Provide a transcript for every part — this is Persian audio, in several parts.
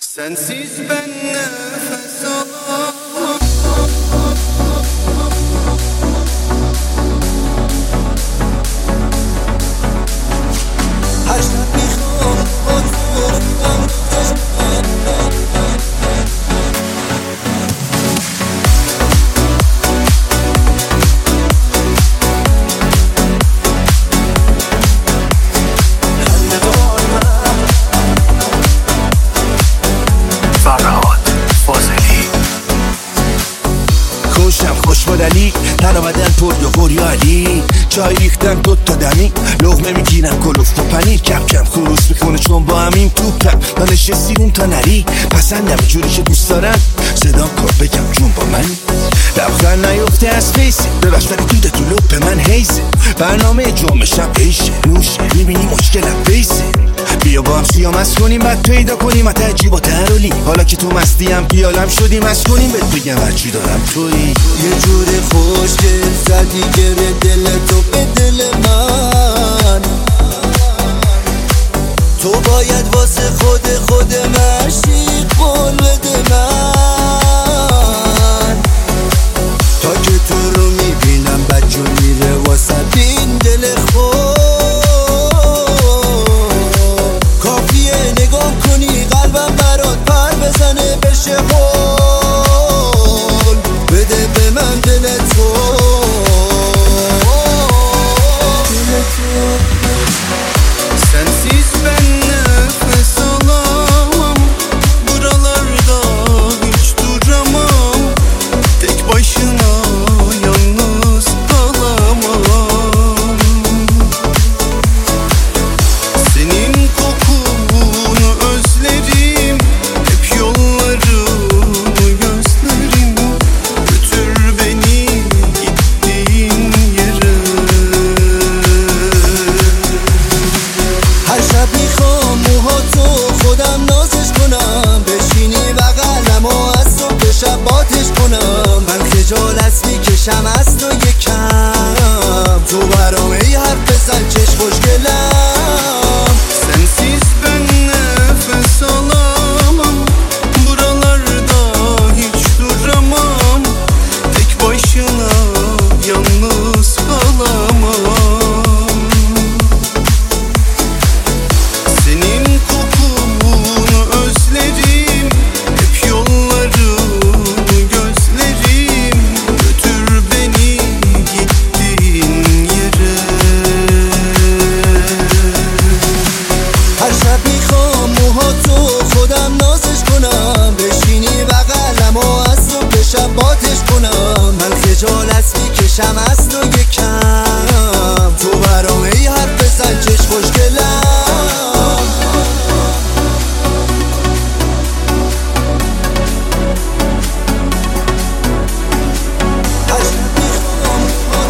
Sensiz ben nefes alamam. Her şart میخوام oturup خوشمدلی تن بدن پر یا غریالی چای ریختن دوتا دمی لغمه میگیرم کلوفت و پنیر کم کم خروس میکنه چون با همین توپم من نشستیم تا نری پسندم جوری که دوست دارم صدام کار بگم جون با من لبخند نیفته از فیسه ببخش ولی دوده تو لپ من حیزه برنامه جمعه شب عیشه نوشه میبینی مشکلم بیسه بیا با هم سیامز کنیم بعد پیدا کنیم اتا عجیب و ترولی حالا که تو مستیم بیالم شدیم از کنیم بهت بگم هرچی دارم تویی یه جوری خوشگل زدی گره دل تو به دل من تو باید واسه خود مشیق قول بده من تا که تو رو میبینم بجو میره واسه این دل خود کافیه نگاه کنی قلبم برات پر بزنه بشه هول بده به من دل تو Sensiz ben nefes alamam. Buralarda hiç duramam. Tek başına yalnız kalamam. Senin kokunu özlerim. Hep yollarını gözlerim. Götür beni gittiğin yere. هر شب میخوام موهاتو خودم نازش کنم بشینی بغلم و از تو به شباتش کنم من خجالت میکشم از تو یکم تو برام ای حرف بزن چش خوشگلم Sensiz ben nefes alamam. Buralarda hiç duramam. Tek başına yalnız kalamam. Senin kokunu özlerim. Hep yollarını gözlerim. Götür beni gittiğin yere. هر شب میخوام موهاتو خودم نازش کنم بشینی بغلم و از تو به شباتش کنم من خجالت میکشم از تو یکم تو برام ای حرف بزن چش خوشگلم هر شب میخوام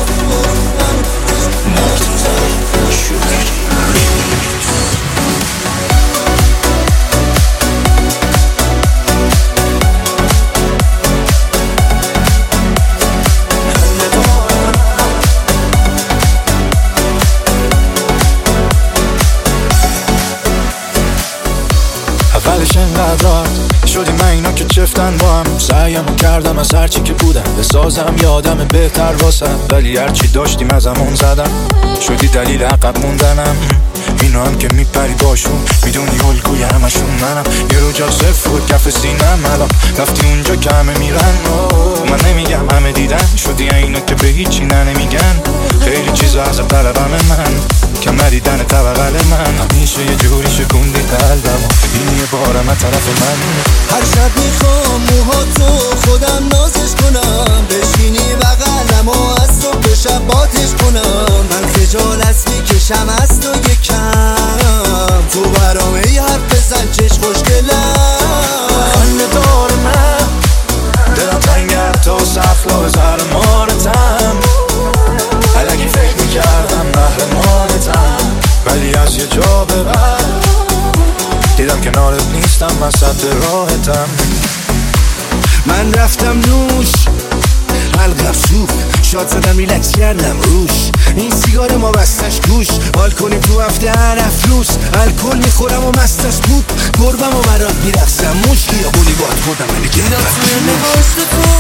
اولش انقدر شدیم من اینا که چفتن با هم سعیمو کردم از هرچی که بودم بسازم یادم بهتر واسم ولی هرچی داشتیم از همون زدم شدی دلیل عقب موندنم اینا هم که میپری باشون میدونی الگوی همشون منم یه رو جا صفر بود کف سینم الان رفتی اونجا که همه میرن من نمیگم همه دیدن شدی اینا که به هیچی نمیگن خیلی چیزا از طلبم من کم ندیدن طبقل من همیشه یه جوری شکوندی قلبم این یه بارم از طرف من هر شب میخوام موهاتو خودم نازش کنم بشینی بغلم و از تو به شباتش کنم من خجالت میکشم از تو یکم تو برام ای حرف بزن چش خوشگلم خنده دار من دلم تنگه تا سفلا زهر مارتم الکی فکر میکردم قهرمانتم ولی از یه جا به بعد دیدم کنارت نیستم وسط راحتم من رفتم نوش حلقم سوخت شاد زدم ریلکس کردم روش این سیگار ما بستش گوش حال کنیم تو هفته هر افروز الکل میخورم و مستش بود گربم و برات میرقصم اون خیابونی باد خوردم ولی اینا توی نگاشت تو